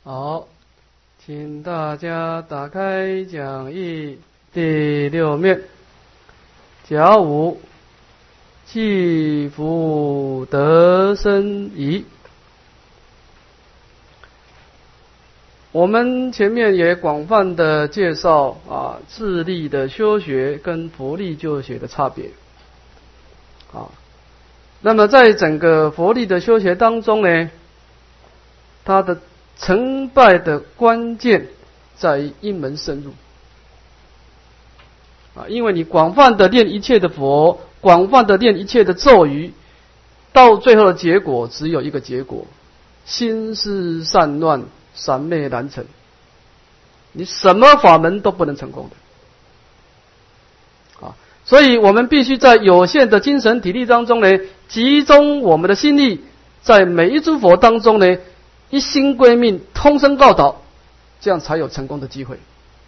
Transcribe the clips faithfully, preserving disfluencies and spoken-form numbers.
好，请大家打开讲义第六面，甲午，既福得生矣。我们前面也广泛的介绍啊，自力的修学跟佛力修学的差别啊。那么在整个佛力的修学当中呢，它的成败的关键在于因门深入啊，因为你广泛的练一切的佛，广泛的练一切的咒语，到最后的结果只有一个结果：心思散乱，三昧难成。你什么法门都不能成功的啊！所以我们必须在有限的精神体力当中呢，集中我们的心力，在每一诸佛当中呢，一心归命，通声告导，这样才有成功的机会。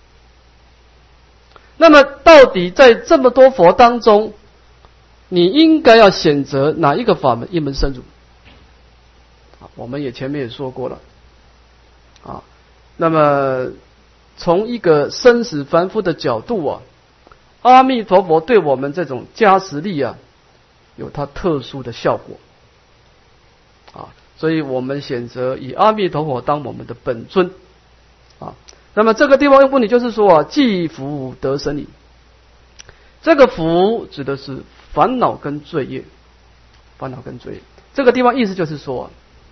那么到底在这么多佛当中，你应该要选择哪一个法门一门深入？啊，我们也前面也说过了啊。那么从一个生死凡夫的角度啊，阿弥陀佛对我们这种加持力啊，有它特殊的效果啊。所以我们选择以阿弥陀佛当我们的本尊啊。那么这个地方问题就是说啊，既福得生矣。这个福指的是烦恼跟罪业，烦恼跟罪业。这个地方意思就是说啊，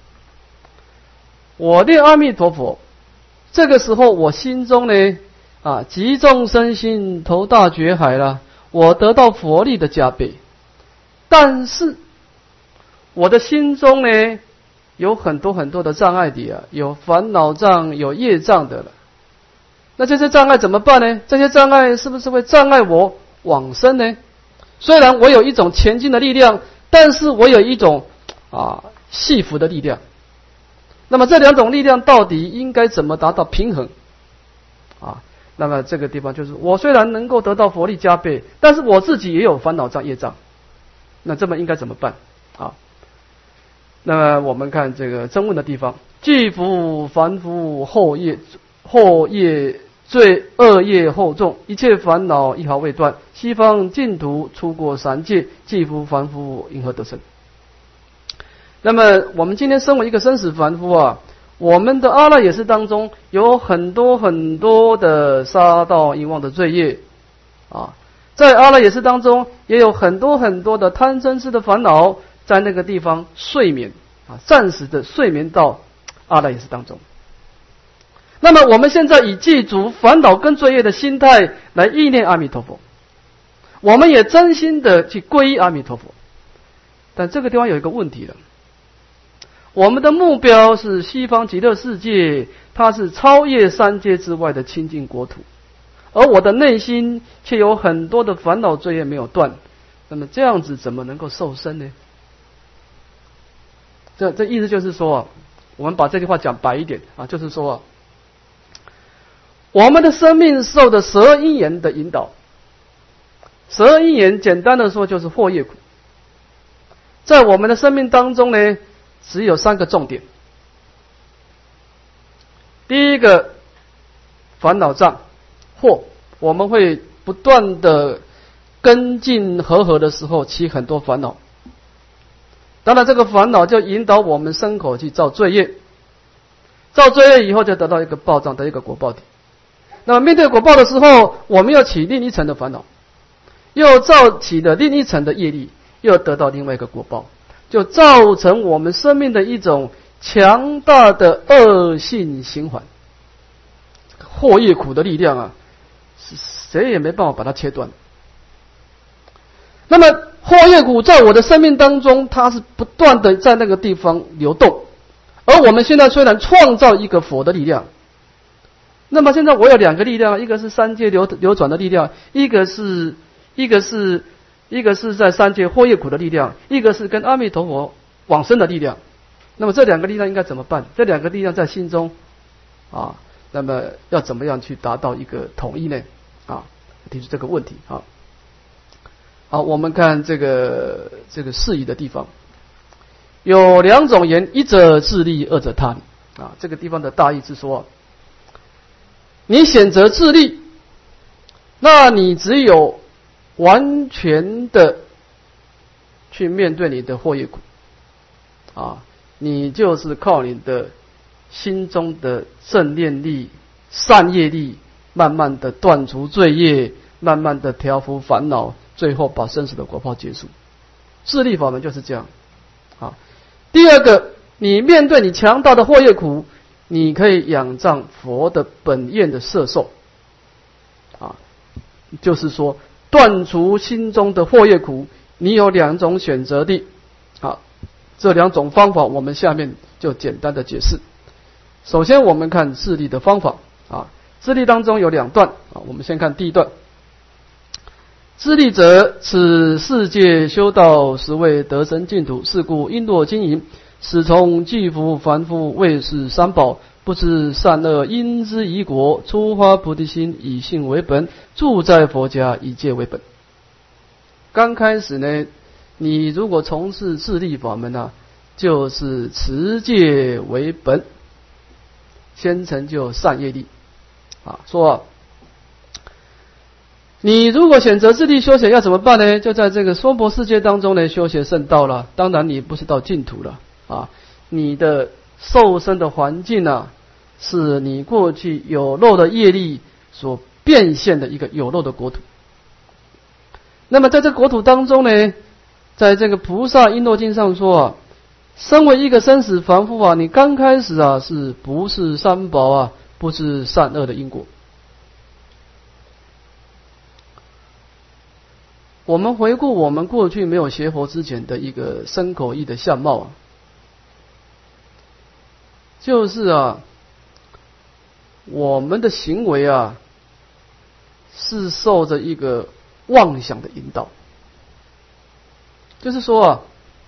我念阿弥陀佛，这个时候我心中呢啊，集众生心，投大觉海了，我得到佛力的加倍。但是我的心中呢，有很多很多的障碍的啊，有烦恼障，有业障的了。那这些障碍怎么办呢？这些障碍是不是会障碍我往生呢？虽然我有一种前进的力量，但是我有一种啊系缚的力量。那么这两种力量到底应该怎么达到平衡啊？那么这个地方就是我虽然能够得到佛力加倍，但是我自己也有烦恼障、业障。那这么应该怎么办啊？那么我们看这个征问的地方，既福凡夫后业后业罪恶业厚重，一切烦恼一毫未断，西方净土出过三界，既福凡夫因何得生？那么我们今天身为一个生死凡夫啊，我们的阿赖耶识当中有很多很多的杀盗淫妄的罪业啊，在阿赖耶识当中也有很多很多的贪嗔痴的烦恼，在那个地方睡眠啊，暂时的睡眠到阿赖耶识当中。那么我们现在以记住烦恼跟罪业的心态来意念阿弥陀佛，我们也真心的去皈依阿弥陀佛。但这个地方有一个问题了，我们的目标是西方极乐世界，它是超越三界之外的清净国土，而我的内心却有很多的烦恼罪业没有断，那么这样子怎么能够受生呢？这这意思就是说啊，我们把这句话讲白一点啊，就是说啊，我们的生命受的十二因缘的引导，十二因缘简单的说就是惑业苦。在我们的生命当中呢，只有三个重点。第一个，烦恼障惑，我们会不断的跟进和合的时候起很多烦恼。当然这个烦恼就引导我们身口去造罪业，造罪业以后就得到一个报障的一个果报体。那么面对果报的时候，我们又起另一层的烦恼，又造起了另一层的业力，又得到另外一个果报，就造成我们生命的一种强大的恶性循环。惑业苦的力量啊，谁也没办法把它切断。那么惑业苦在我的生命当中，它是不断的在那个地方流动，而我们现在虽然创造一个佛的力量，那么现在我有两个力量，一个是三界流流转的力量，一个是一个是一个是在三界惑业苦的力量，一个是跟阿弥陀佛往生的力量。那么这两个力量应该怎么办？这两个力量在心中啊，那么要怎么样去达到一个统一呢？啊，提出这个问题啊。好，我们看这个这个释疑的地方，有两种言，一者自利，二者他利。 啊，这个地方的大意是说，你选择自利，那你只有完全的去面对你的祸业苦啊，你就是靠你的心中的正念力、善业力，慢慢的断除罪业，慢慢的调伏烦恼，最后把生死的果报结束。自利法门就是这样啊。第二个，你面对你强大的祸业苦，你可以仰仗佛的本愿的摄受啊，就是说断除心中的祸业苦，你有两种选择的啊。这两种方法我们下面就简单的解释。首先我们看自利的方法啊，自利当中有两段啊，我们先看第一段。自利者，此世界修道实为得生净土，是故璎珞金银，始从具福凡夫，为是三宝，不知善恶因之宜果，初发菩提心，以性为本，住在佛家，以戒为本。刚开始呢，你如果从事自利法门啊，就是持戒为本，先成就善业力啊。说啊，你如果选择自利修学要怎么办呢？就在这个娑婆世界当中呢，修学圣道了。当然你不是到净土了啊，你的受生的环境啊，是你过去有漏的业力所变现的一个有漏的国土。那么在这个国土当中呢，在这个菩萨璎珞经上说啊，身为一个生死凡夫啊，你刚开始啊是不是三宝啊，不是善恶的因果。我们回顾我们过去没有学佛之前的一个身口意的相貌啊，就是啊，我们的行为啊是受着一个妄想的引导，就是说啊，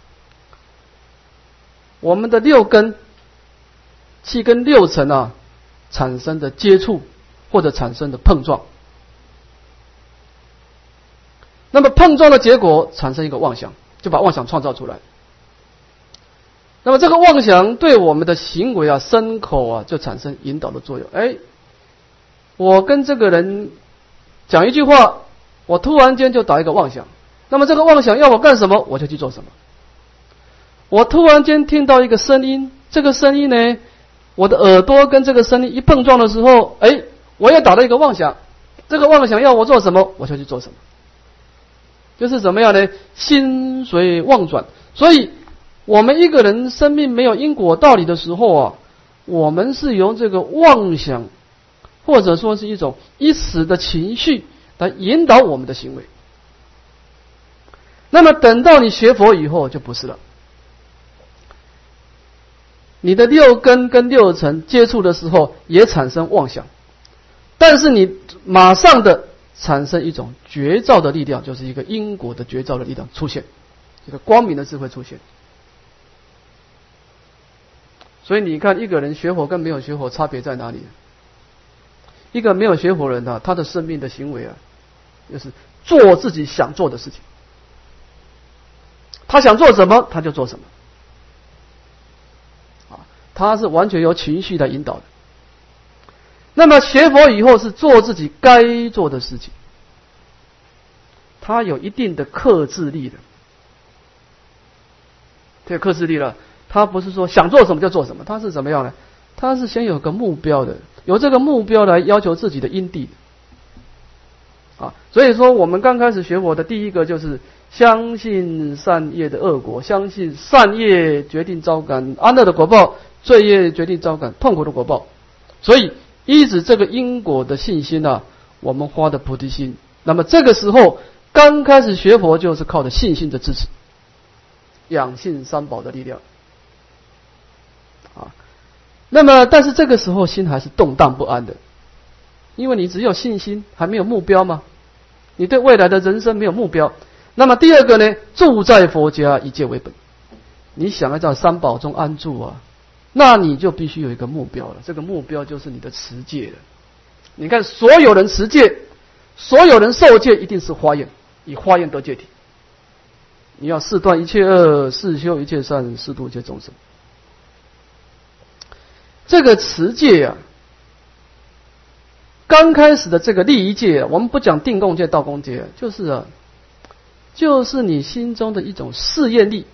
我们的六根、七根、六尘啊产生的接触或者产生的碰撞。那么碰撞的结果产生一个妄想，就把妄想创造出来。那么这个妄想对我们的行为啊、身口啊，就产生引导的作用。哎，我跟这个人讲一句话，我突然间就打一个妄想，那么这个妄想要我干什么，我就去做什么。我突然间听到一个声音，这个声音呢，我的耳朵跟这个声音一碰撞的时候，哎，我也打了一个妄想，这个妄想要我做什么，我就去做什么。就是怎么样呢？心随妄转。所以我们一个人生命没有因果道理的时候啊，我们是由这个妄想或者说是一种一时的情绪来引导我们的行为。那么等到你学佛以后就不是了，你的六根跟六尘接触的时候也产生妄想，但是你马上的产生一种觉照的力量，就是一个因果的觉照的力量出现，一个光明的智慧出现。所以你看一个人学佛跟没有学佛差别在哪里？一个没有学佛人啊，他的生命的行为啊，就是做自己想做的事情，他想做什么他就做什么啊，他是完全由情绪来引导的。那么学佛以后是做自己该做的事情，他有一定的克制力的，这个克制力了，他不是说想做什么就做什么，他是怎么样呢？他是先有个目标的，有这个目标来要求自己的因地的啊。所以说我们刚开始学佛的第一个就是相信善业的恶果，相信善业决定招感安乐的果报，罪业决定招感痛苦的果报。所以依止这个因果的信心啊，我们发的菩提心。那么这个时候刚开始学佛就是靠着信心的支持，养信三宝的力量啊。那么但是这个时候心还是动荡不安的，因为你只有信心还没有目标嘛，你对未来的人生没有目标。那么第二个呢，住在佛家，以戒为本。你想要在三宝中安住啊，那你就必须有一个目标了，这个目标就是你的持戒了。你看所有人持戒，所有人受戒，一定是华严，以华严得戒体。你要四断一切恶，四修一切善，四度一切众生。 这个持戒啊，刚开始的这个利益戒啊，我们不讲定共戒、道共戒啊，就是啊，就是你心中的一种试验力。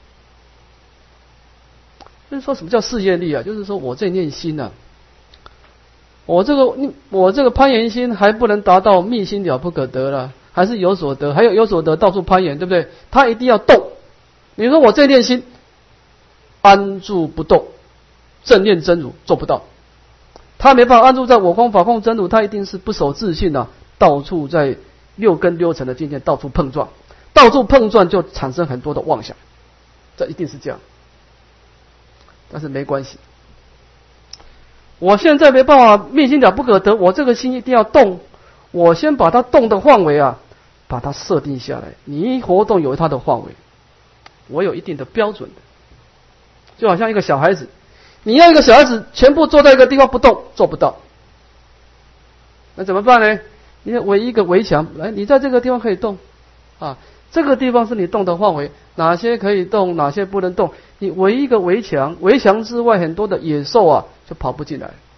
就是说什么叫试验力啊？就是说我这念心啊，我这个我这个攀岩心还不能达到密心了不可得了，还是有所得，还有有所得到处攀岩，对不对？他一定要动。你说我这念心安住不动，正念真如做不到，他没办法安住在我空法空真如，他一定是不守自性啊，到处在六根六尘的境界到处碰撞，到处碰撞就产生很多的妄想，这一定是这样。但是没关系，我现在没办法密心了不可得，我这个心一定要动，我先把它动的范围啊，把它设定下来。你一活动有它的范围，我有一定的标准的，就好像一个小孩子，你要一个小孩子全部坐在一个地方不动，做不到，那怎么办呢？你围一个围墙，来，你在这个地方可以动啊，这个地方是你动的范围，哪些可以动，哪些不能动，你围一个围墙，围墙之外很多的野兽啊就跑不进来。